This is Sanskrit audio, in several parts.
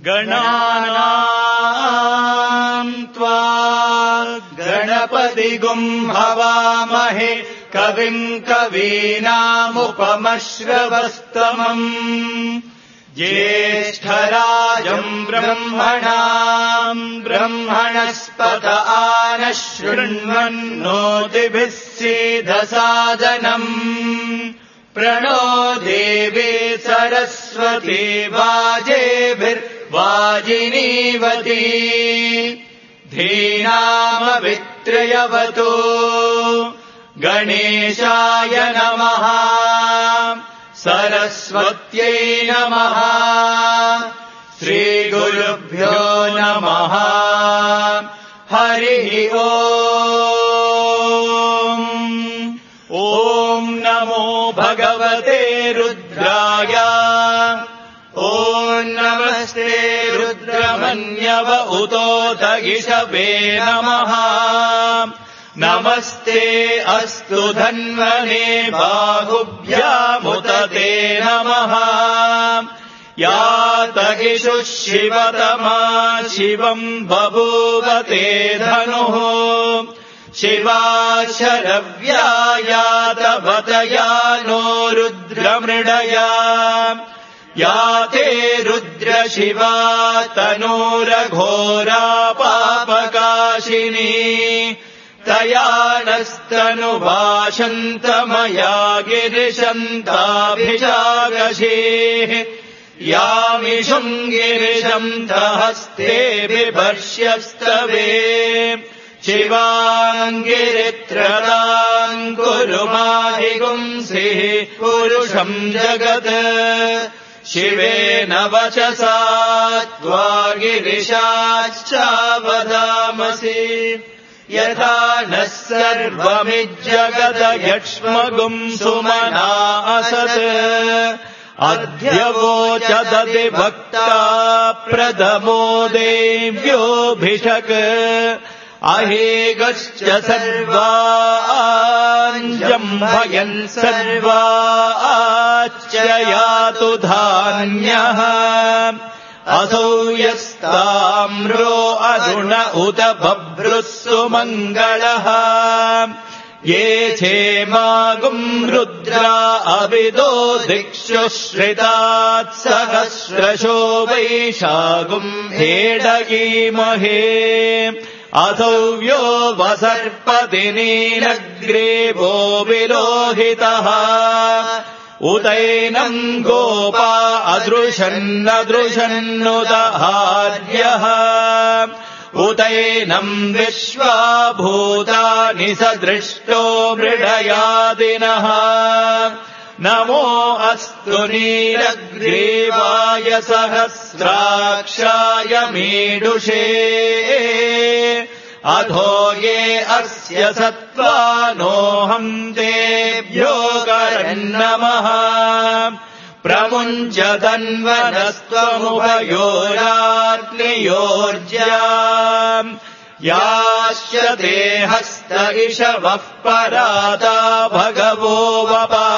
गणानाम् त्वा गणपतिगुम् हवामहे कविम् कवीनामुपमश्रवस्तमम् ज्येष्ठराजम् ब्रह्मणाम् ब्रह्मणस्पत आनः शृण्वन्नोतिभिः सीदसादनम् प्रणो देवी सरस्वती वाजेभिर्वाजिनीवती धीनामवित्रयवतु गणेशाय नमः सरस्वत्यै नमः श्रीगुरुभ्यो नमः हरिः ॐ नमो भगवते रुद्राय ॐ नमस्ते रुद्रमन्यव उतोत गिषवे नमः नमस्ते अस्तु धन्वने बाहुभ्यामुत ते नमः यातगिषुः शिवतमा शिवम् बभूव ते धनुः शिवा शरव्या यातवतया नो रुद्रमृडया या ते रुद्रशिवा तनूरघोरा पापकाशिनी तया नस्तनुभाषन्तमया गिरिशन्ताभिषाकशेः यामिषुम् गिरिशन्तहस्ते बिभर्ष्यस्तवे शिवाङ्गिरित्रदाम् कुरु माहिगुंसिः पुरुषम् जगत् शिवेन वचसा त्वा गिरिशाश्चावदामसि यथा नः सर्वमिज्जगदयक्ष्मगुम् सुमना असत् अध्यवोचदधिभक्ता प्रथमो देव्योऽभिषक् अहेगश्च सर्वाञ्जम्भयन् सर्वाच्च यातु धान्यः असौ यस्ताम्रो अरुण उत बभ्रुः सुमङ्गलः ये क्षेमागुम् रुद्रा अविदो दिक्षु श्रितात् सहस्रशो वैशागुम् हेडगीमहे असौव्यो वसर्पति नीलग्रीवो विलोहितः उदैनम् गोपा अदृशन्नदृशन्नुदहार्यः उदैनम् विश्वाभूतानि सदृष्टो मृडयादिनः नमो अस्तु नीलग्रीवाय सहस्राक्षाय मीडुषे अधो ये अस्य सत्त्वानोऽहम् तेभ्यो करन्नमः प्रमुञ्चदन्वनस्त्वमुभयोराग्नियोर्ज्या याश्च ते हस्त इषवः पराता भगवो वपा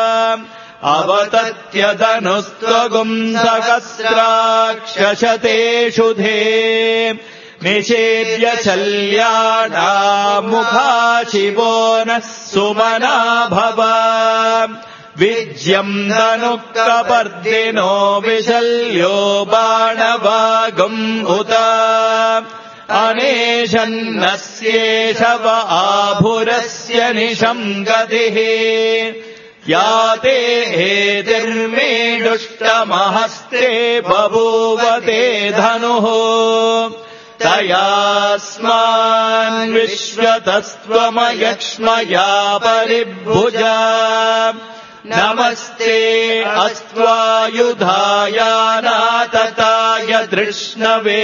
अवतत्यदनुस्त्वगुम् सहस्राक्षशतेषु धे निषेव्य शल्याणामुखा शिवो नः सुमना भव विज्यम् धनुक्कपर्दिनो विशल्यो बाणवागुम् उत अनेशन्नस्येषव आभुरस्य निशम् गतिः या ते हेतिर्मेडुष्टमहस्ते बभूव ते धनुः तयास्मान् विश्वतस्त्वमयक्ष्मया परिभुजा नमस्ते अस्त्वायुधायानातताय धृष्णवे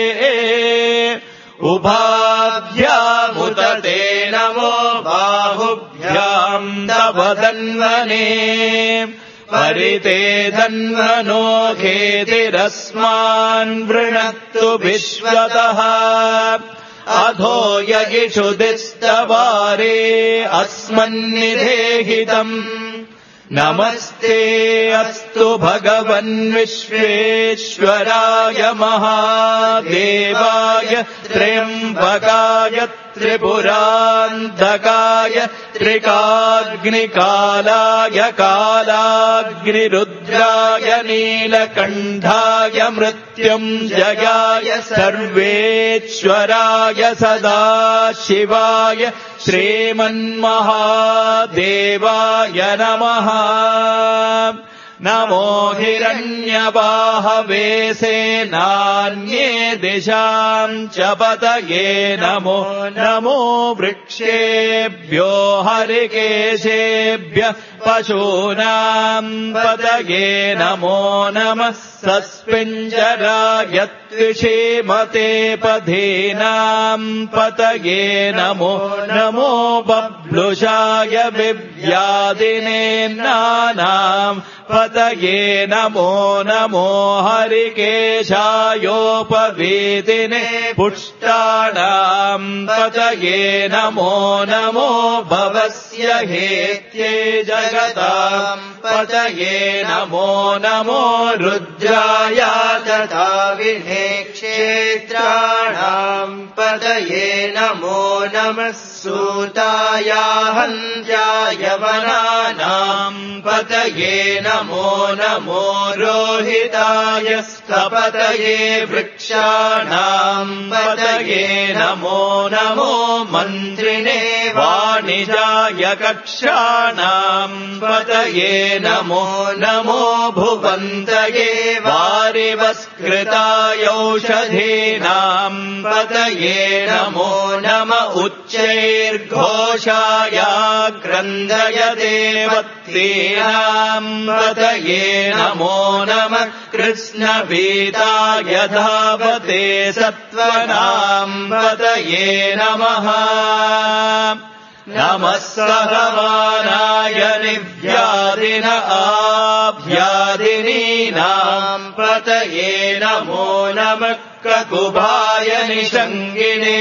उभाभ्यामुत ते नमो बाहुभ्याम् तव धन्वने परिते धन्वनो खेतिरस्मान् वृणक्तु विश्वतः अधो यगिषुदिस्तवारे अस्मन्निधेहितम् नमस्ते अस्तु भगवन् विश्वेश्वराय महादेवाय त्र्यम्बकाय त्रिपुरान्तकाय त्रिकाग्निकालाय कालाग्निरुद्राय नीलकण्ठाय मृत्युञ्जयाय सर्वेश्वराय सदाशिवाय श्रीमन्महादेवाय नमः। नमो हिरण्यबाहवे सेनान्ये दिशाम् च पतये नमो नमो वृक्षेभ्यो हरिकेशेभ्यः पशूनाम् पतये नमो नमः सस्मिञ्जराय त्विषीमते पधीनाम् पतये नमो नमो बभ्लुषाय विव्याधिनेन्नानाम् पतये नमो नमो हरिकेशायोपवीतिने पुष्टाणाम् पतये नमो नमो भवस्य हेत्ये जगताम् पतये नमो नमो रुद्राय तथा विने क्षेत्राणाम् पतये नमो नमः सूताय हन्त्याय वनानाम् पतये नमो नमो रोहिताय स्थपतये वृक्षाणाम् पतये नमो नमो मन्त्रिणे वाणिजाय कक्षाणाम् पतये नमो नमो भुवन्तये वारिवस्कृताय औषधीनाम् पतये नमो नम उच्चैर्घोषाय क्रन्दय देवत्तीनाम् पतये नमो नमः कृष्णपीताय धावते सत्त्वनाम् पतये नमः नमः सहमानाय निव्याधिन आभ्यादिनीनाम् पतये नमो नमः ककुभाय निषङ्गिणे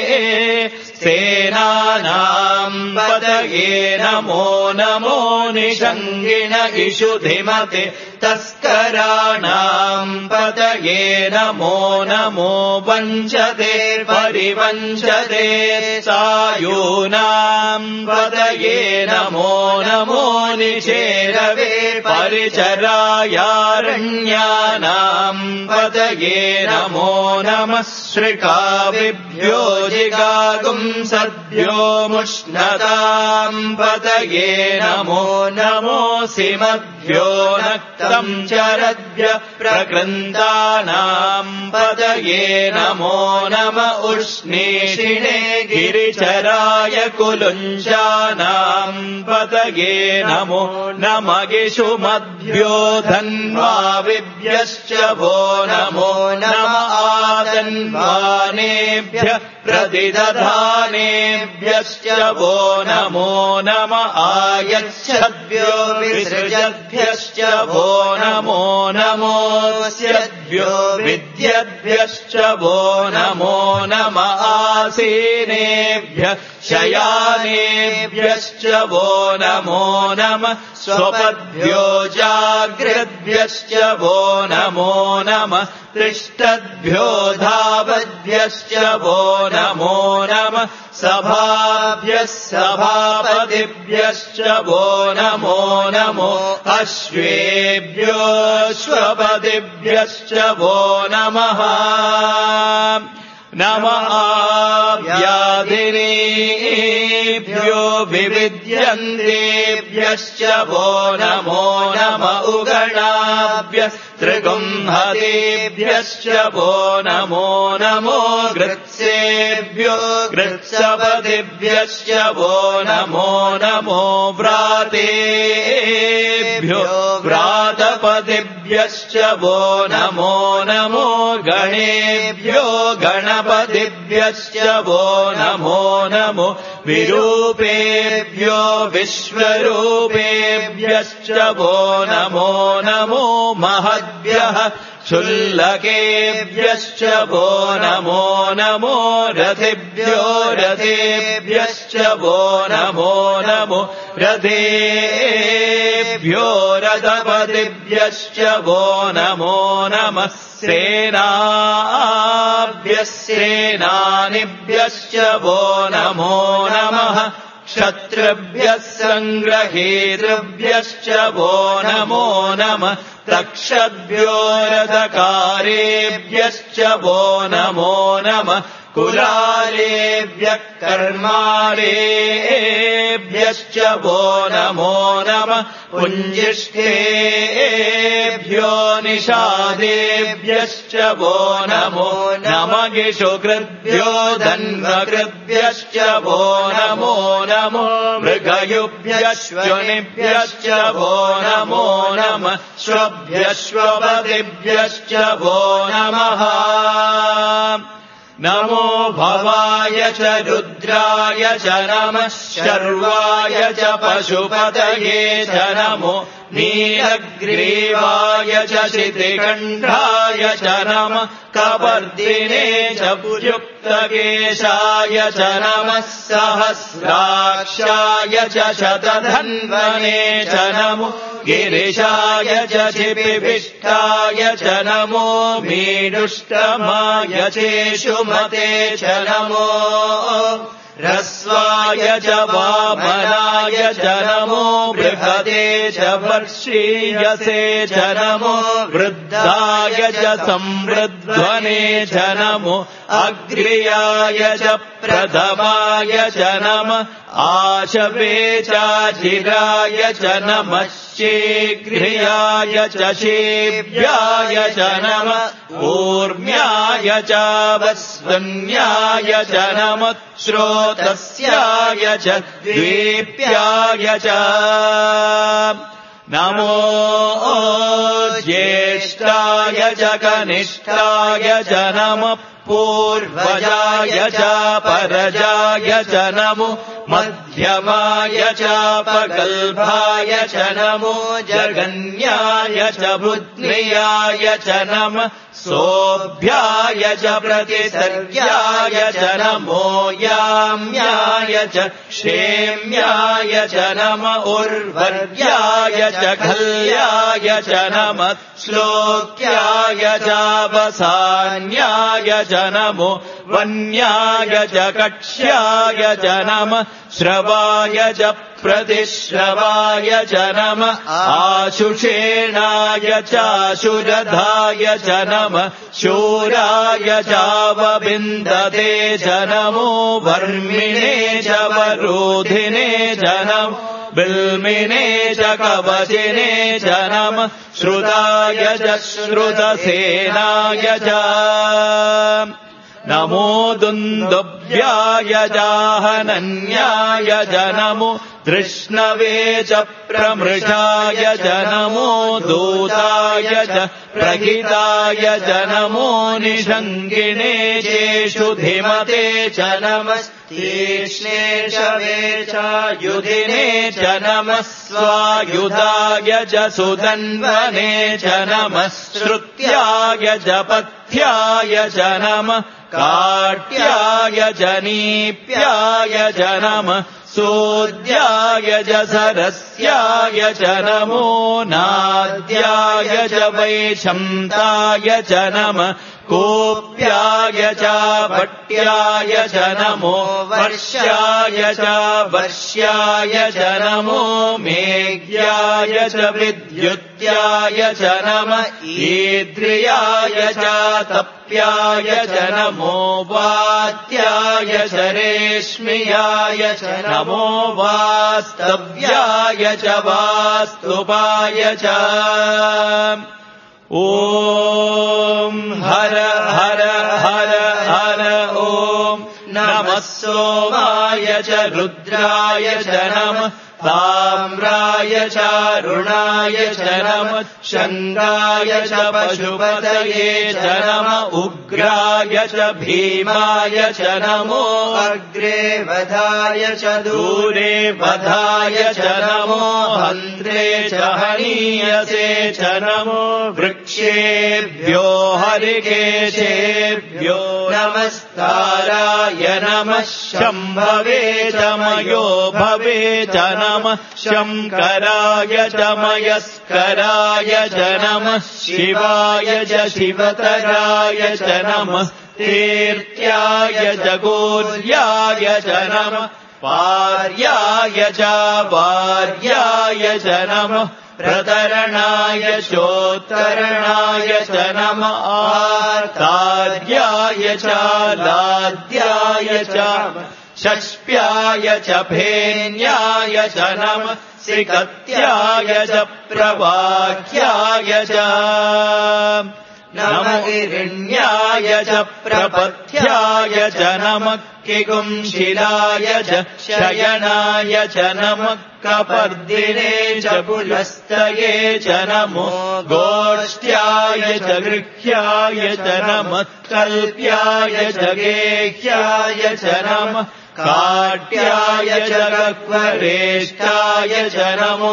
सेनानाम् पतये नमो नमो निषङ्गिण इषुधिमते तस्कराणाम् पतये नमो नमो वञ्चते परिवञ्चते सायूनाम् पतये नमो नमो निषेरवे परिचरायारण्यानाम् पतये नमो नमः श्रिकाविभ्यो जिगागुंसद्भ्यो मुष्णताम् पतये नमो नमो सिमद्भ्यो नक्तम् चरद्भ्य प्रकृन्तानाम् पतये नमो नम उष्णीषिणे गिरिचराय कुलुञ्जानाम् पतये नमो नम गिषुमद्भ्यो धन्वाविभ्यश्च वो नमो नम आदन्वानेभ्यः प्रतिदधानेभ्यश्च वो नमो नम आयच्छद्भ्यो विसृजद्भ्यश्च वो नमो नमोऽस्यद्भ्यो विद्यद्भ्यश्च वो नमो नम आसीनेभ्यः शयानेभ्यश्च वो नमो नमः स्वपद्भ्यो जाग्रद्भ्यश्च वो नमो नमः तिष्ठद्भ्यो धावद्भ्यश्च वो नमो नमः सभाभ्यः सभापतिभ्यश्च वो नमो नमो अश्वेभ्यो श्वपतिभ्यश्च वो नमः नमः व्याधिनेभ्यो विविध्यन्तेभ्यश्च वो नमो नम उगणाभ्यः त्रिगुंहतेभ्यश्च वो नमो नमो गृत्सेभ्यो गृत्सपतिभ्यश्च वो नमो नमो व्रातेभ्यो व्रातपतिभ्यश्च वो नमो नमो गणेभ्यो गणपतिभ्यश्च वो नमो नमो विरूपेभ्यो विश्वरूपेभ्यश्च वो नमो नमो महद्भ्यः क्षुल्लकेभ्यश्च वो नमो नमो रथेभ्यो रथेभ्यश्च वो नमो नमो रथेभ्यो सेनापतेभ्यो रथपतिभ्यश्च वो नमो नमः सेनाभ्यः सेनानिभ्यश्च वो नमो नमः क्षत्रिभ्यः सङ्ग्रहेतृभ्यश्च वो नमो नमः तक्षद्भ्यो रथकारेभ्यश्च वो नमो नमः कुलालेभ्यः कर्मालेभ्यश्च वो नमो नमः पुञ्जिष्ठेभ्यो निषादेभ्यश्च वो नमो नमः गिषुकृद्भ्यो धन्वकृद्भ्यश्च वो नमो नमो मृगयुभ्यश्वनिभ्यश्च वो नमो नमः श्वभ्यश्वपतिभ्यश्च वो नमः नमो भवाय च रुद्राय च नमः शर्वाय च पशुपतये च नमो नीलग्रीवाय च शितिकण्ठाय च नमः कपर्दिने च युक्तकेशाय च नमः सहस्राक्षाय च शतधन्वने च नमो गिरिशाय च शिपिभिष्टाय च नमो मीडुष्टमाय चेषुमते च नमो ह्रस्वाय च वामनाय च नमो बृहते च वर्षीयसे च नमो वृद्धाय च संवृध्वने च नमो अग्र्याय च प्रथमाय च नमः आशवे चाचिराय च नमः शीघ्र्याय च शेभ्याय च नमः ऊर्म्याय च वस्वन्याय च नमः श्रोतस्याय च द्वीप्याय च नमो ज्येष्ठाय च कनिष्ठाय च नमः पूर्वजाय च परजाय च नमो मध्यमाय च पगल्भाय च नमो जगन्याय च बुद्ध्याय च नमः सोऽभ्याय च प्रतिसर्ग्याय च नमो याम्याय च क्षेम्याय च नमः उर्वर्याय च खल्याय च नमः श्लोक्याय च वसान्याय च नमो वन्याय च कक्ष्याय च नमः श्रवाय च प्रतिश्रवाय च नमः आशुषेणाय चाशुरधाय च नमः शूराय चावबिन्दते च नमो वर्मिणे च वरोधिने च नमो बिल्मिने च कवचिने च नमः श्रुताय च श्रुतसेनाय च नमो दुन्दुभ्याय जाहनन्याय च नमो तृष्णवे च प्रमृषाय च नमो दूताय च प्रहिताय च नमो निषङ्गिने चेषु धिमते च नमस्तीक्ष्णे शवे च युधिने च नमः स्वायुधाय च सुदन्वने च नमः श्रुत्याय च पथ्याय च नमः काट्याय च नीप्याय च नमः सोद्याय च सरस्याय च नमो नाद्याय च वैशन्ताय च नमः कोप्याय च भट्याय च नमो वर्ष्याय च वर्ष्याय च नमो मेघ्याय च विद्युत्याय च नमः ईद्रियाय च तप्याय च नमो वात्याय च रेश्म्याय च नमो वास्तव्याय च वास्तुपाय च ॐ हर हर हर हर ॐ नमः सोमाय च रुद्राय च नमः ताम्राय च अरुणाय च नमः शङ्गाय च पशुपतये च नमः उग्राय च भीमाय च नमो अग्रे वधाय च दूरे वधाय च नमो हन्त्रे च हनीयसे च नमो वृक्षेभ्यो हरिकेशेभ्यो नमस्ताराय नमः शम्भवे च मयो भवे च नमः शङ्कराय च मयस्कराय च नमः शिवाय च शिवतराय च नमः तीर्थ्याय च गौर्याय च नमः पार्याय च वार्याय च नमः प्रतरणाय चोत्तरणाय च नमः आर्तार्याय च लाद्याय च षष्प्याय च फेन्याय च नमः सिकत्याय च प्रवाह्याय च नमः हिरण्याय च प्रपथ्याय च नमः किगुंशिलाय च शयनाय च नमः कपर्दिने च पुलस्तये च नमो गोष्ठ्याय च गृह्याय च नमः कल्प्याय च गेह्याय च नमः काट्याय च गह्वरेष्ठाय च नमो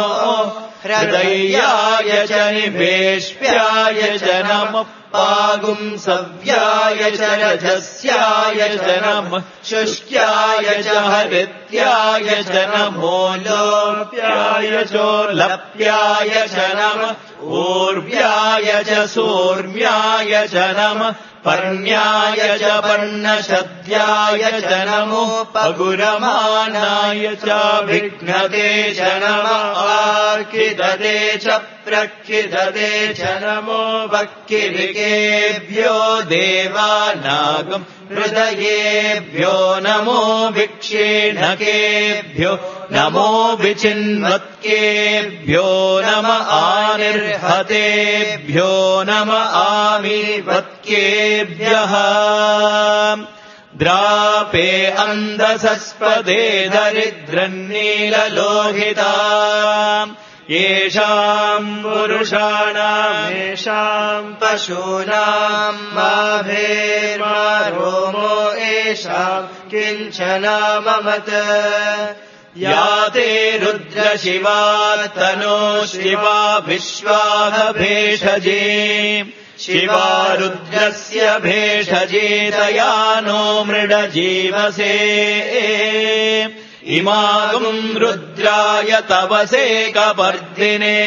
हृदयाय च निवेश्याय च नमः पागुंसव्याय च रजस्याय च नमः शुष्क्याय च हरित्याय च नमो लोप्याय चोल्लप्याय च नमः ऊर्व्याय च सूर्म्याय च नमः पर्ण्याय च पर्णशद्याय च नमो पगुरमानाय च विघ्नते च नमः आर्किदते च प्रक्षिदते च नमो वक्किरिकेभ्यो देवानागम् हृदयेभ्यो नमो विक्षीणकेभ्यो नमो विचिन्वत्केभ्यो नम आनिर्हतेभ्यो नम आमीवत्केभ्यः द्रापे अन्धसस्पदे दरिद्रन्नीललोहिता येषाम् पुरुषाणाम् येषाम् पशूनाम् माभेर्मा रोमो येषाम् किञ्चना ममत याते रुद्रशिवात्तनो शिवा विश्वाह भेषजे शिवा रुद्रस्य भेषजेतया नो मृडजीवसे इमागुम् रुद्राय तवसे कपर्दिने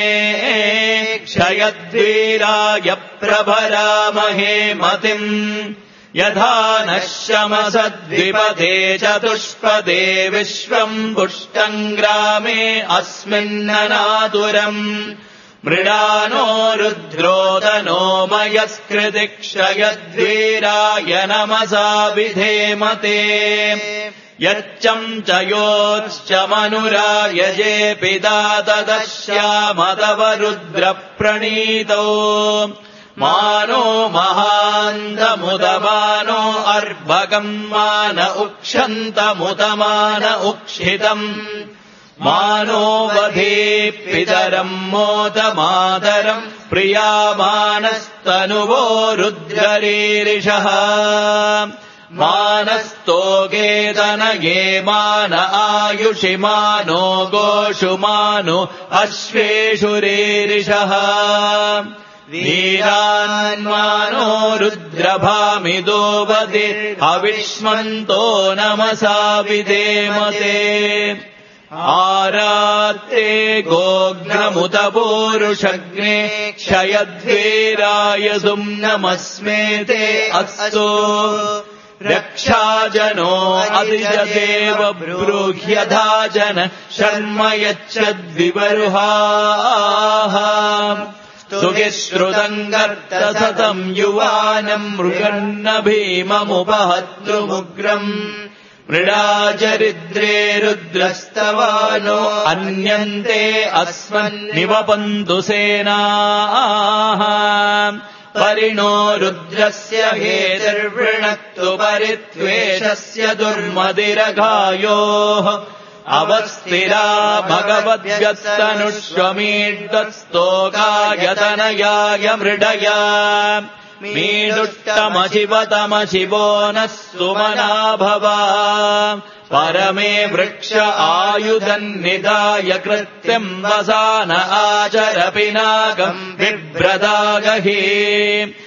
क्षयद्वीराय प्रभरामहे मतिम् यथा नः शमसद्विपदे चतुष्पदे विश्वम् पुष्टम् ग्रामे अस्मिन्ननातुरम् मृडानो रुद्रोदनो मयस्कृति क्षयद्वीराय नमसा विधेमते यच्चम् च योच्च मनुरायजे पिता तदश्याम तव रुद्रप्रणीतौ मानो महान्तमुदमानो अर्भकम् मान उक्षन्तमुदमान उक्षितम् मानो वधे पितरम् मोदमातरम् प्रियामानस्तनुवो रुद्ररीरिषः मानस्तोगेतनये मान आयुषि मानो गोषु मानो अश्वेषु रीरिषः वीरान्मानो रुद्रभामिदो वदे अविष्मन्तो नमसा विधेमते आरात्ते गोघ्नमुत पूरुषग्ने क्षयद्वीराय सुम्नमस्मेते अस्तु रक्षाजनो अधिजदेव ब्रूह्यधाजन शर्म यच्छद्विबर्हाः स्तुतिश्रुतम् गर्तसतम् युवानम् मृगन्न भीममुपहतृमुग्रम् मृडाचरिद्रे रुद्रस्तवानो अन्यन्ते अस्मन्निवपन्तु सेनाः परिणो रुद्रस्य हेतिर्वृणक्तु परित्वेषस्य दुर्मदिरघायोः अवस्थिरा भगवद्व्यस्तनुष्वमीड्वत्स्तोकायतनयाय मृडया मीदुष्टमशिवतमशिवो नः सुमनाभवा परमे वृक्ष आयुधन्निदाय कृत्यम् वसान आचर पिनाकम् बिभ्रदागहि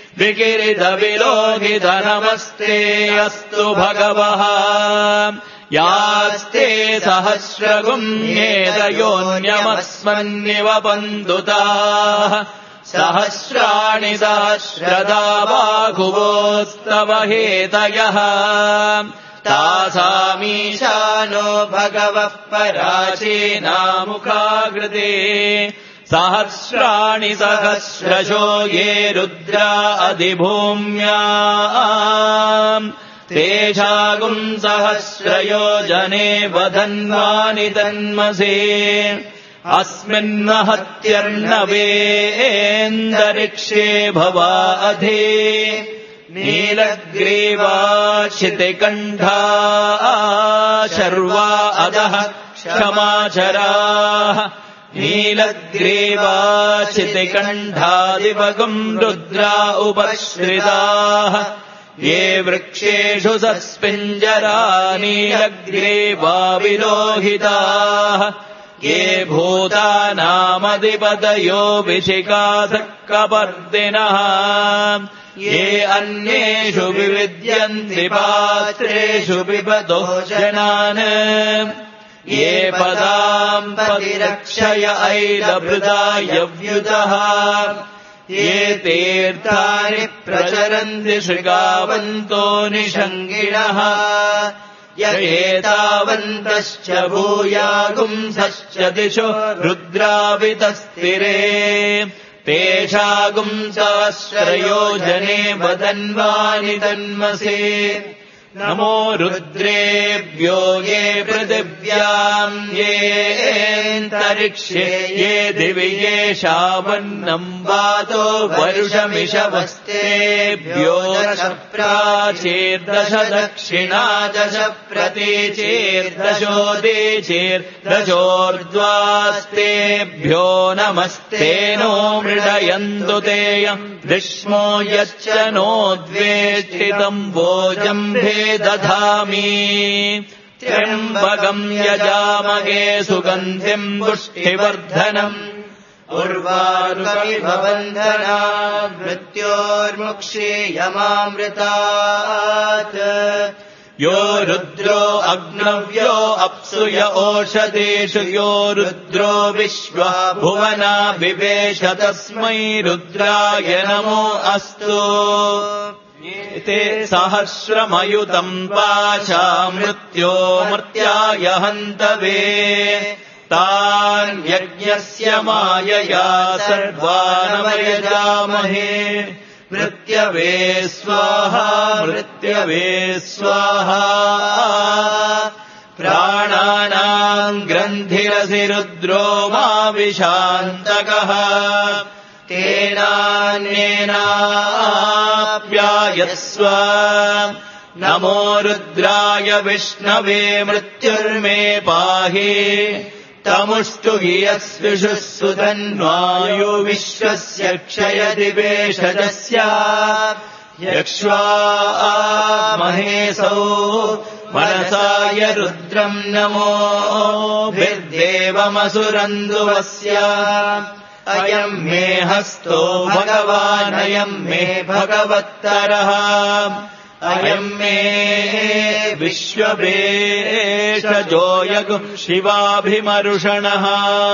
विकिरित विलोकित नमस्ते अस्तु भगवः यास्ते सहस्रगुम्येतयोऽन्यमस्मन्निव बन्धुताः सहस्राणि सहस्रदा बाहुवोस्तव हेतयः तासामीशानो भगवः पराचीनामुखाकृते सहस्राणि सहस्रशो ये रुद्रा अधिभूम्याम् तेषागुम् सहस्रयोजने वधन्वानि तन्मसे अस्मिन्महत्यर्णवेन्दरिक्षे भवाधे नीलग्रीवाक्षितिकण्ठा शर्वा अधः क्षमाचराः नीलग्रीवाक्षितिकण्ठादिवगुम् रुद्रा उपश्रिताः ये वृक्षेषु सस्पिञ्जरा नीलग्रीवा विलोहिताः ये भूतानामधिपतयो विशिखासः कपर्दिनः ये अन्येषु विविद्यन्ति पात्रेषु पिबतो जनान् ये पदाम् पतिरक्षय ऐलभृदायव्युतः ये तीर्थानि प्रचरन्ति शृगावन्तो निषङ्गिणः य एतावन्तश्च भूयागुंसश्च दिशो रुद्रावितस्तिरे तेषागुम् सहस्रयोजने वदन्वानि तन्मसे नमो रुद्रेभ्यो ये पृथिव्याम् येऽन्तरिक्षे ये दिवि येषावन्नम् वातो वरुषमिषवस्तेभ्यो दश प्राचीर्दश दक्षिणा दश प्रतीचीर्दशोदीचीर्दशोर्ध्वास्तेभ्यो नमस्ते नो मृडयन्तु तेयम् ग्रीष्मो यच्च नोद्वेष्टितम् वोजम्भे दधामि त्र्यम्बकम् यजामहे सुगन्धिम् पुष्टिवर्धनम् उर्वारुकमिव बन्धना मृत्योर्मुक्षीयमामृतात् यो रुद्रो अग्नव्यो अप्सुय ओषधेषु यो रुद्रो विश्वा भुवना विवेश तस्मै रुद्राय नमो अस्तु ते सहस्रमयुतम् पाशा मृत्यो मर्त्याय हन्तवे तान् यज्ञस्य मायया सर्वानवयजामहे मृत्यवे स्वाहा मृत्यवे स्वाहा प्राणानाम् ग्रन्थिरसि रुद्रो मा विशान्तकः तेनान्येनाप्यायस्व नमो रुद्राय विष्णवे मृत्युर्मे पाहि तमुष्टु यस्विषुः सुधन्वायु विश्वस्य क्षयदिवेशजस्य यक्ष्वा महेशौ मनसाय रुद्रम् नमो भिर्देवमसुरन्दुवस्य अयम् मे हस्तो भगवानयम् मे भगवत्तरः अयम् मे विश्ववेशजोऽयगु शिवाभिमरुषणः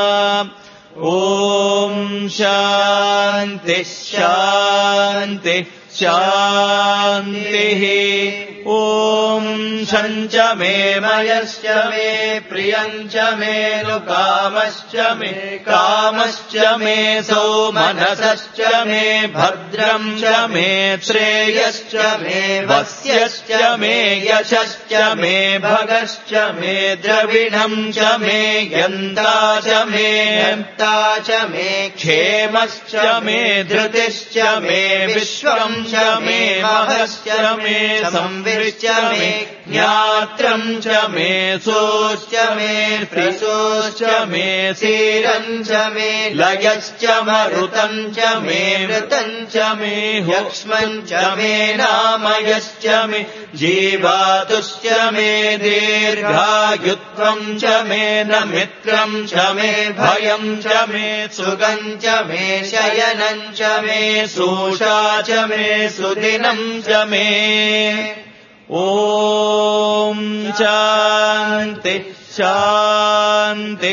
ॐ शान्ति शान्ति शान्तिः ॐ शञ्च मे मयश्च मे प्रियञ्च मे नुकामश्च मे कामश्च मे सौमनसश्च मे भद्रम् च मे श्रेयश्च मे वस्यश्च मे यशश्च मे भगश्च मे द्रविणम् च मे यन्ता च मे यन्ता च मे क्षेमश्च मे धृतिश्च मे विश्वम् च मे महश्च मे संविश्च मे ज्ञात्रम् च मे सोश्च मे प्रसोश्च मे सीरम् च मे लयश्च मरुतम् च मे मृतम् च मे ह्यक्ष्मम् च मे नामयश्च मे जीवातुश्च मे दीर्घायुत्वम् च मे न मित्रम् च मे भयम् च मे सुगम् च मे शयनम् च मे सूषा च मे सुदिनम् च मे ॐ शान्ति शान्ति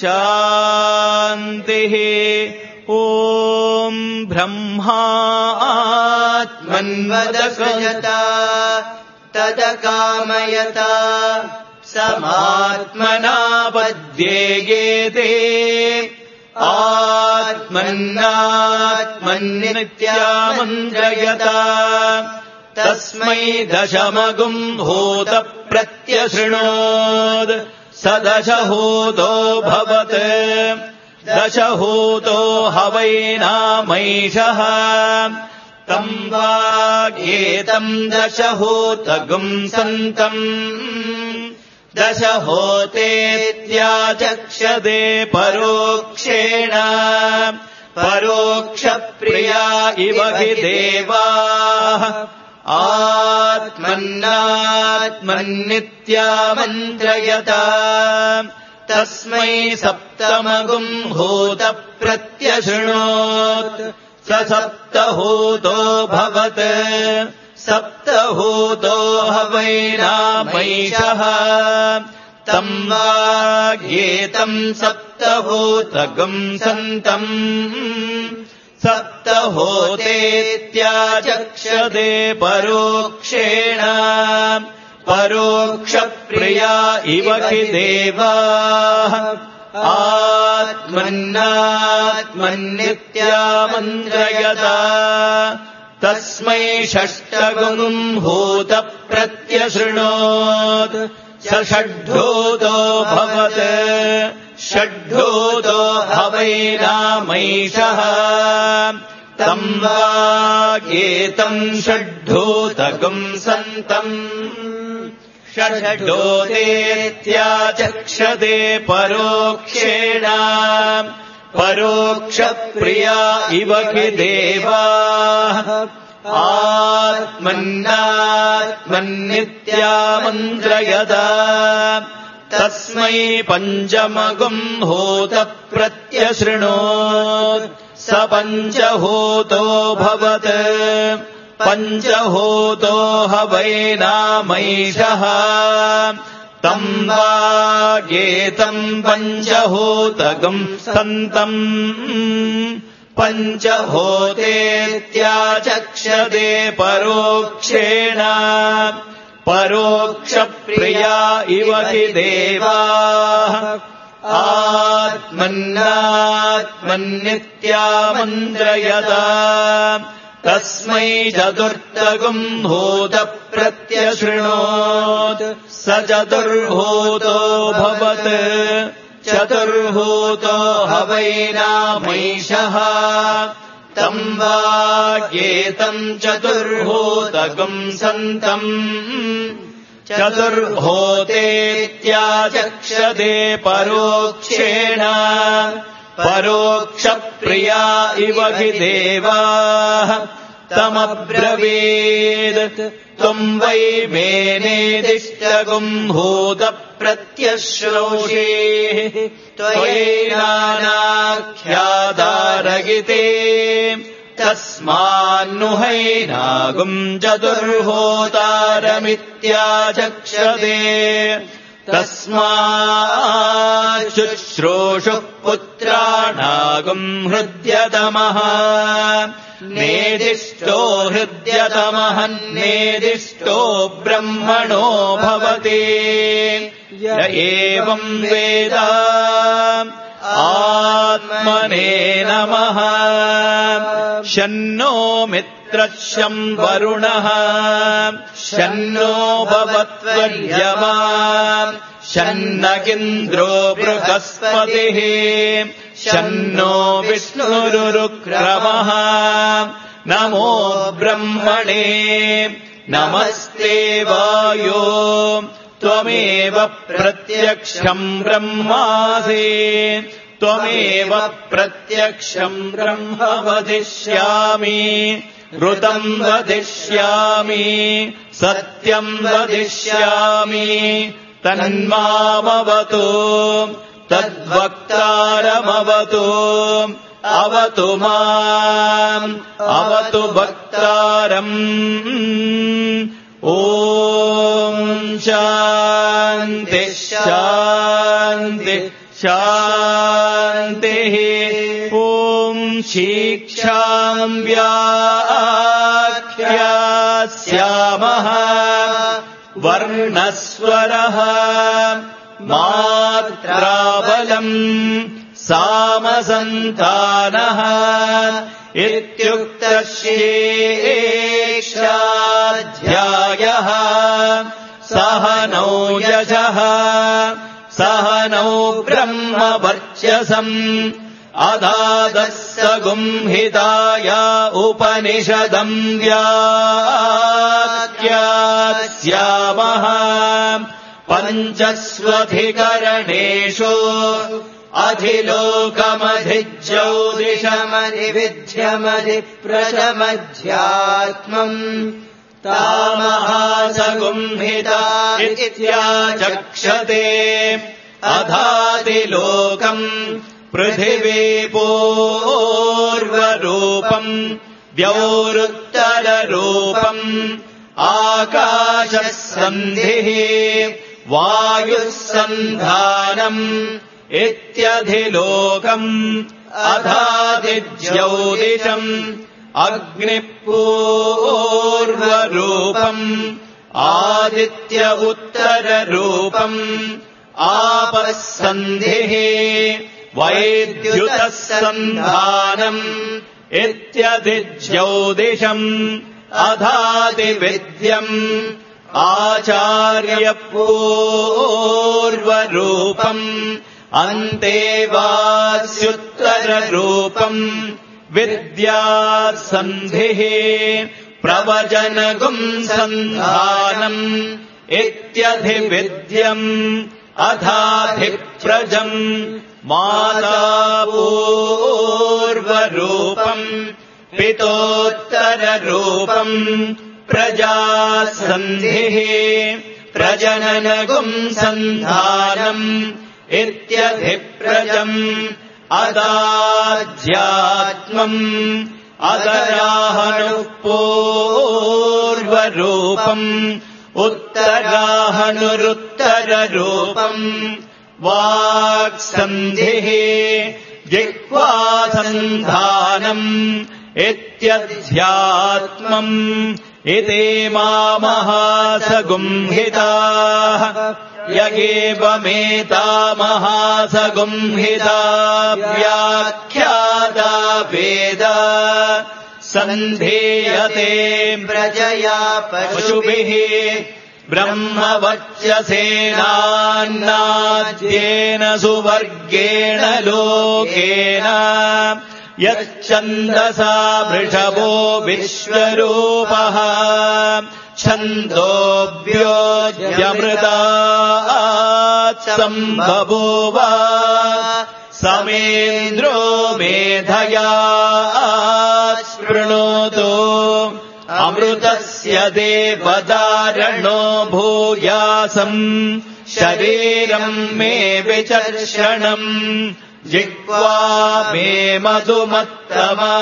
शान्तिः ॐ ब्रह्मात्मन्वदसृजता तदकामयता समात्मना पद्येयेते आत्मन्नात्मन्नित्यामन्त्रयता तस्मै दशमगुम् भूत प्रत्यशृणोत् स दशहूतो भवत् दशहूतो हवैनामैषः तम् वागेतम् दशहूतगुम् सन्तम् दशहोतेत्याचक्षते परोक्षेण परोक्षप्रिया इव हि देवाः आत्मन्नात्मन्नित्यामन्त्रयता तस्मै सप्तमगुम् भूत प्रत्यशृणोत् स सप्तहूतो भवत् सप्तहूतो हवैनामैषः तम् वागेतम् सप्तहूतगुम् सन्तम् सप्तहोतेत्याचक्षते परोक्षेण परोक्षप्रिया इव हि देवाः आत्मन्नात्मन्नित्यामन्त्रयता तस्मै षष्ठगुम् भूत प्रत्यशृणोत् स षड्ढूतो भवत् षड्ढूतो हवैनामैषः तम् वागेतम् षड्ढूतगुम् सन्तम् षड्ढूतेत्याचक्षते परोक्षेण परोक्षप्रिया इव हि देवाः आत्मन्नात्मन्नित्यामन्त्रयता तस्मै पञ्चमगुम् भूत प्रत्यशृणोत् स पञ्चहूतो भवत् पञ्चहूतो हवैनामैषः तम् वागेतम् पञ्चहूतगुम् सन्तम् पञ्चहोतेत्याचक्षते परोक्षेण परोक्षप्रिया इव हि देवाः आत्मन्नात्मन्नित्यामन्त्रयता तस्मै चतुर्थगुम् भूत प्रत्यशृणोत् स चतुर्भूतो भवत् चतुर्भूतो हवैनामैषः तम् वागेतम् चतुर्भूतगुम् सन्तम् चतुर्भूतेत्याचक्षते परोक्षेण परोक्षप्रिया इव हि देवाः तमब्रवीत् त्वम् वै मेनेदिष्टगुम् भूत प्रत्यश्रोषे त्वयैनानाख्यातारगिते तस्मान्नुहैनागुम् चतुर्होतारमित्याचक्षते तस्माच्छुश्रूषुः पुत्राणागुम् हृद्यतमः नेदिष्टो हृद्यतमः नेदिष्टो ब्रह्मणो भवति य एवम् वेद आत्मने नमः शन्नो मित्रः शं वरुणः शन्नो भवत्वर्यमा शन्नगिन्द्रो बृहस्पतिः शन्नो विष्णुरुक्रमः नमो ब्रह्मणे नमस्ते वायो त्वमेव प्रत्यक्षम् ब्रह्मासि त्वमेव प्रत्यक्षम् ब्रह्म वदिष्यामि ऋतम् वदिष्यामि सत्यम् वदिष्यामि तन्मामवतु तद्वक्तारमवतु अवतु माम् अवतु वक्तारम् ॐ शान्तिः शान्तिः शान्तिः। ॐ शिक्षाम् व्याख्यास्यामः वर्णस्वरः मात्राबलम् सामसन्तानः इत्युक्तः शेषाध्यायः। सह नौ यशः सह नौ ब्रह्मवर्चसम् अदादः सगुंहिताय उपनिषदम् व्याख्यास्यामः। पञ्चस्वधिकरणेषु अधिलोकमधिज्योतिषमधिविद्यमधिप्रशमध्यात्मम् तामहासगुंहिता इत्याचक्षते। अधादिलोकम् पृथिवीपूर्वरूपम् द्यौरुत्तररूपम् आकाशः सन्धिः वायुः सन्धानम् इत्यधिलोकम् अधादिज्योतिषम् अग्निपूर्वरूपम् आदित्य उत्तररूपम् आपः सन्धिः वैद्युतः सन्धानम् इत्यधिज्योतिषम् अधादिविद्यम् आचार्यपूर्वरूपम् अन्तेवास्युत्तररूपम् विद्यासन्धिः प्रवचनगुम् सन्धानम् इत्यधिविद्यम् अधाधिप्रजम् मातापूर्वरूपम् पितोत्तररूपम् प्रजासन्धिः प्रजननगुम् सन्धानम् इत्यधिप्रजम् अदाध्यात्मम् अदराहणुः पूर्वरूपम् उत्तराहणुरुत्तररूपम् वाक्सन्धिः जिह्वासन्धानम् इत्यध्यात्मम् इतीमामहासगुंहिताः यगेवमेतामहासगुंहिता व्याख्याता वेद सन्धीयते प्रजया पशुभिः ब्रह्मवर्चसेनान्नाद्येन सुवर्गेण लोकेन यच्छन्दसा वृषभो विश्वरूपः छन्दोऽव्योऽजमृतात् सम्बभूव समेन्द्रो मेधया स्पृणोतु अमृतस्य देवदारणो भूयासम् शरीरम् मे विचर्षणम् जिह्वा मे मधुमत्तमा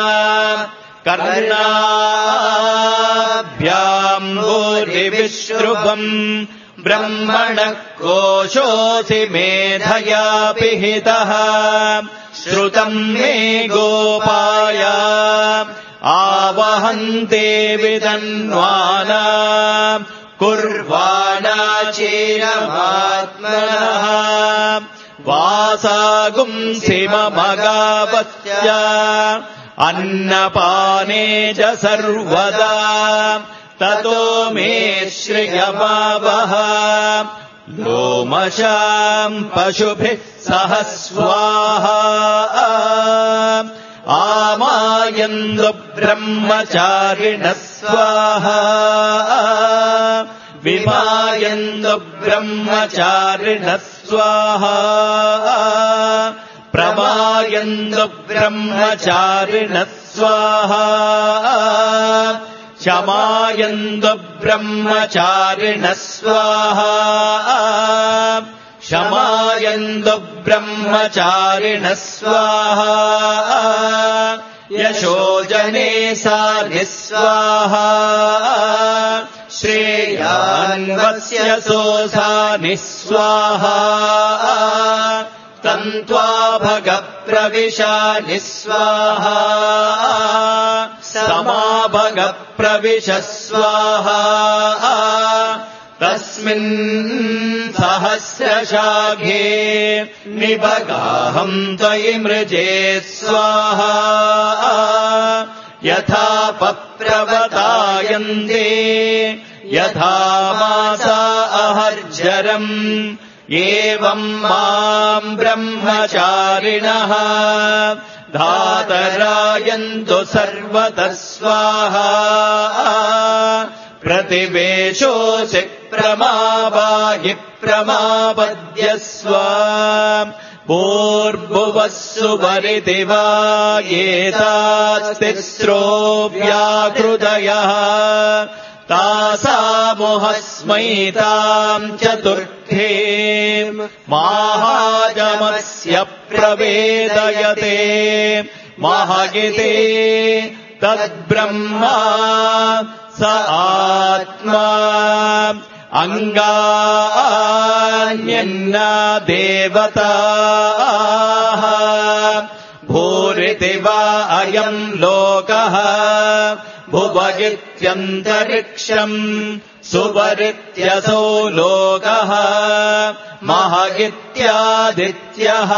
कर्णाभ्याम् भूरिविश्रुभम् ब्रह्मणः कोशोऽसि मेधया पिहितः श्रुतम् मे गोपाय आवहन्ते विदन्वाना कुर्वाणा चीरमात्मनः वासागुंसिममगावस्य अन्नपाने च सर्वदा ततो मे श्रियमावह लोमशाम् पशुभिः सह स्वाहा आमायन्तु ब्रह्मचारिणः स्वाहा विमायन्तु ब्रह्मचारिणः स्वाहा प्रमायन्तु ब्रह्मचारिणः स्वाहा शमायन्तु ब्रह्मचारिणः स्वाहा शमायन्तु ब्रह्मचारिणः स्वाहा यशोजने साधिः स्वाहा श्रेयान् तन्वस्य सोऽसानि स्वाहा तन्त्वा भग प्रविशानि स्वाहा समाभग प्रविश स्वाहा तस्मिन् सहस्रशाखे निभगाहम् त्वयि मृजे स्वाहा यथा पप्रवतायन्ते यथा मासा अहर्जरम् एवम् माम् ब्रह्मचारिणः धातरायन्तु सर्वतः स्वाहा प्रतिवेशोऽसि प्रमावाहि प्रमापद्यस्व भूर्भुवः सुवरिति वा एतास्तिस्रो व्याकृतयः तासामुहस्मैताम् चतुर्थे माहाजमस्य प्रवेदयते महगिते तद्ब्रह्मा स आत्मा अङ्गान्यन्ना देवताः भूरिति वा अयम् लोकः भुवगित्यन्तरिक्षम् सुवरित्यसौ लोकः महगित्यादित्यः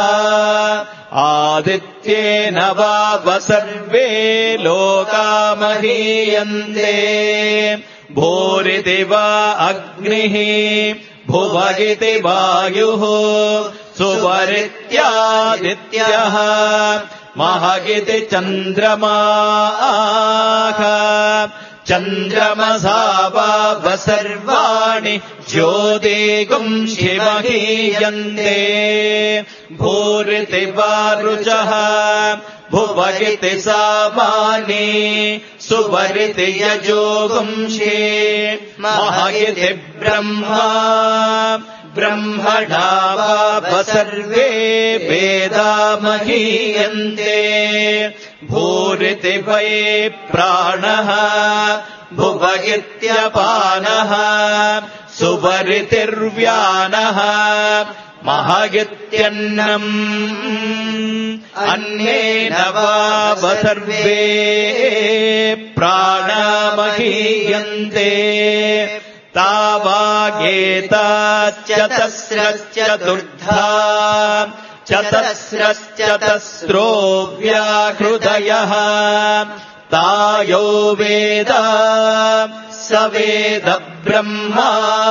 आदित्येन वाव सर्वे लोका महीयन्ते भूरिति वा अग्निः भुवगिति वायुः सुवरित्यादित्यः महगिति चन्द्रमाः चन्द्रमसा वाव सर्वाणि ज्योतिगुंषि महीयन्ते भूरिति वा रुचः भुवगिति सामानि सुवरिति यजोगुंषि महगिति ब्रह्मा ब्रह्मणा वाव सर्वे वेदा महीयन्ते भूरिति वै प्राणः भुवगित्यपानः सुवरितिर्व्यानः महगित्यन्नम् अन्नेन वाव सर्वे प्राणा महीयन्ते तावागेताश्चतस्रश्चतुर्धा चतस्रश्चतस्रो व्याहृदयः तायो वेद स वेद ब्रह्मा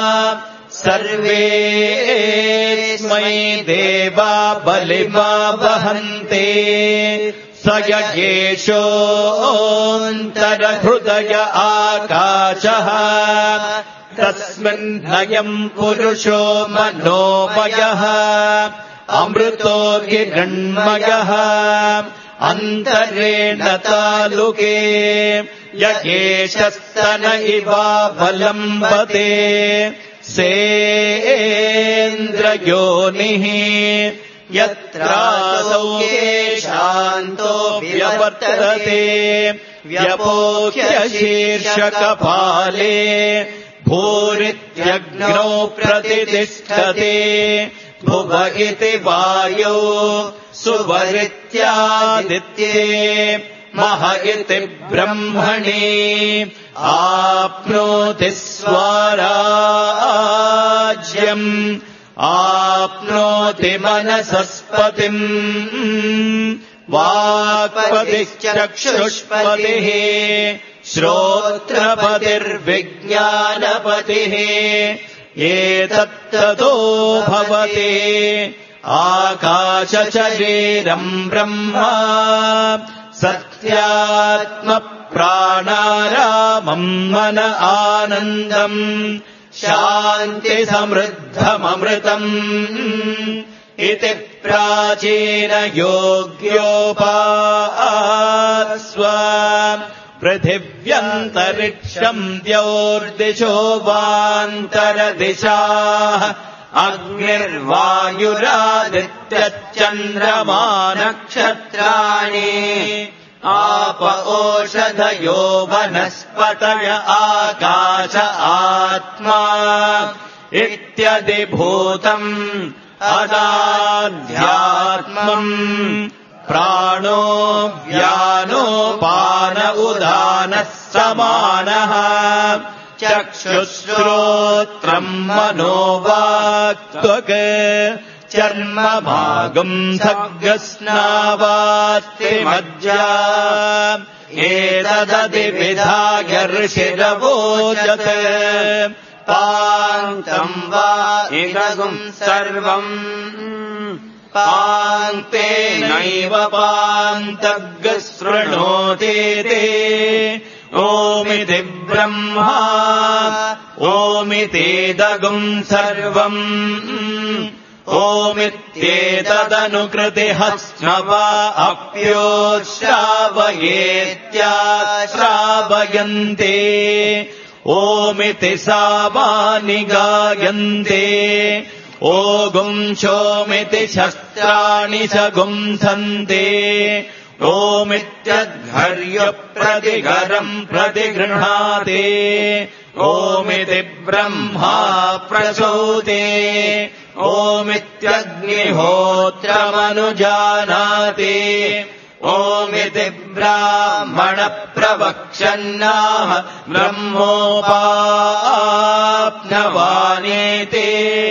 सर्वेऽस्मै देवा बलिमा वहन्ते स यज्ञेशोऽन्तरहृदय आकाशः तस्मिन्नयम् पुरुषो मनोमयः अमृतो हिरण्मयः अन्तरेण तालुके यज्ञेशस्तन इवावलम्बते सेन्द्रयोनिः यत्रासौ शान्तो व्यवर्तते व्यपोह्य शीर्षकपाले भूरित्यग्नौ प्रतिष्ठते भुव इति वायो सुवरित्यादित्ये मह इति ब्रह्मणि आप्नोति स्वराज्यम् आप्नोति मनसस्पतिम् वाक्पतिश्चक्षुष्पतिः श्रोत्रपतिर्विज्ञानपतिः एतत्ततो भवति आकाशशरीरम् ब्रह्मा सत्यात्मप्राणारामम् मन आनन्दम् शान्तिसमृद्धममृतम् इति प्राचीनयोग्योपास्व पृथिव्यन्तरिक्षम् द्यौर्दिशो वान्तरदिशाः अग्निर्वायुरादित्यश्चन्द्रमा नक्षत्राणि आप ओषधयो वनस्पतय आकाश आत्मा इत्यधिभूतम् अदाध्यात्मम् प्राणो व्यानोपान उदानः समानः चक्षुश्रोत्रम् मनोवाक्त्वक् चर्मभागम् सर्गस्नावास्तिमज्जा एतदधिविधाय ऋषिरवोचत् पान्तम् वा इदगुम् सर्वम् पान्तेनैव पान्तग् शृणोति ते ओमिति ब्रह्मा ओमितेदगुम् सर्वम् ओमित्येतदनुकृतिः स्नवा अप्योश्रावयेत्याश्रावयन्ते ओमिति सावानि गायन्ते ओगुंशोमिति शस्त्राणि च गुंसन्ते ओमित्यद्घर्य प्रतिघरम् प्रतिगृह्णाते ओमिति ब्रह्मा प्रसूते ओमित्यग्निहोत्रमनुजानाति ओमिति ब्राह्मण प्रवक्षन्नाह ब्रह्मोपाप्नवानेति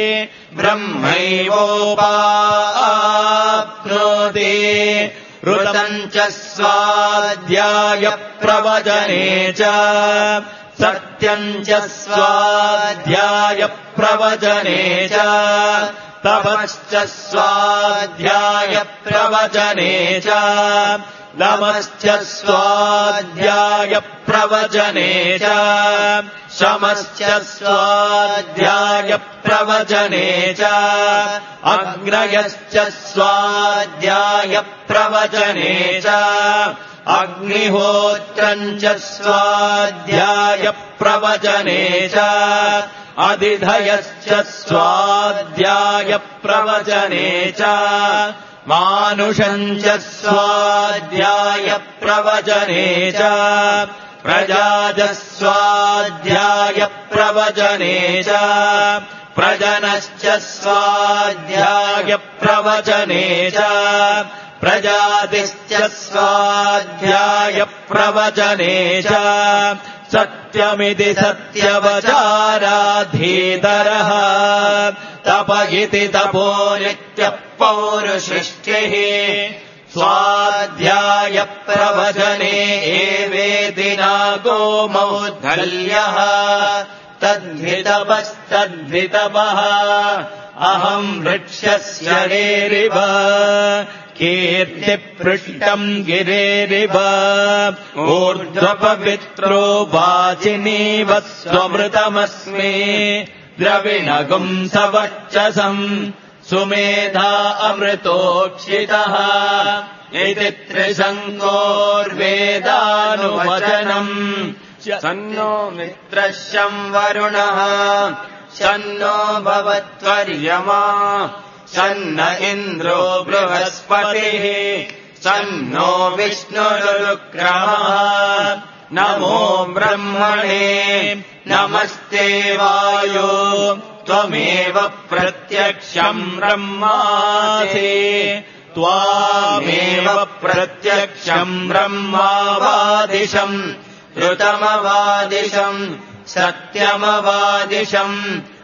ब्रह्मैवोपाप्नोति ऋतम् च स्वाध्याय प्रवचने च सत्यम् च स्वाध्याय प्रवचने च तपश्च स्वाध्याय प्रवचने च दमश्च स्वाध्याय प्रवचने च शमश्च स्वाध्याय प्रवचने च अग्नयश्च स्वाध्याय प्रवचने च अग्निहोत्रम् च स्वाध्याय प्रवचने च अधिधयश्च स्वाध्याय प्रवचने च मानुषम् च स्वाध्याय प्रवचने च प्रजाजः स्वाध्याय प्रवचने च प्रजनश्च स्वाध्याय प्रवचने च प्रजातिश्च स्वाध्याय प्रवचने च सत्यमिति सत्यवचाराधीतरः तप इति तपो नित्यः पौरुषिष्टिः स्वाध्याय प्रवचने एवेति नागो मौद्गल्यः तद्धितपस्तद्धितपः अहम् वृक्षस्य रेरिव कीर्तिपृष्टम् गिरेरिव ऊर्ध्वपवित्रो वाचिनीव स्वमृतमस्मि द्रविणगुम् सवक्षसम् सुमेधा अमृतोक्षितः इति त्रिशङ्कोर्वेदानुवचनम् सन्नो मित्रः शं वरुणः सन्नो भवत्वर्यमा सन्न इन्द्रो बृहस्पतिः सन्नो विष्णुरुक्रमः नमो ब्रह्मणे नमस्ते वायो त्वमेव प्रत्यक्षम् ब्रह्मासि त्वामेव प्रत्यक्षम् ब्रह्मावादिशम् ऋतमवादिशम् सत्यमवादिशम्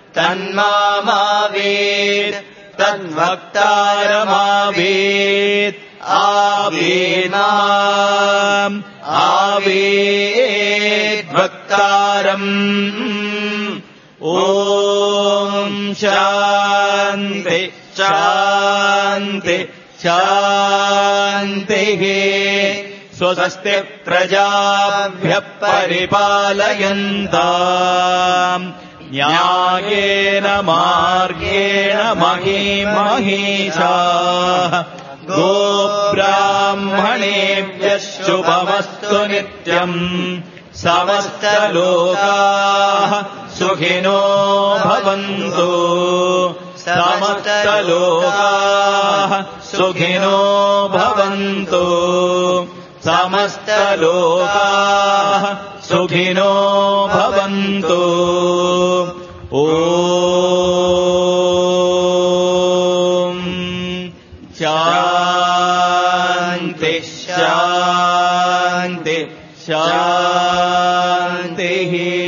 तन्मावेत् तद्वक्तारमावेत् आवेद्वक्तारम् ॐ शान्ति शान्ति शान्तिः स्वस्ति प्रजाभ्यः परिपालयन्ताम् न्यायेन मार्गेण महीमहीषाः गोब्राह्मणेभ्यः शुभमस्तु नित्यम् समस्तलोकाः सुखिनो भवन्तु समस्तलोकाः सुखिनो भवन्तु సమస్తలోకాః సుఖినో భవంతు. ఓం శాంతి శాంతి శాంతి.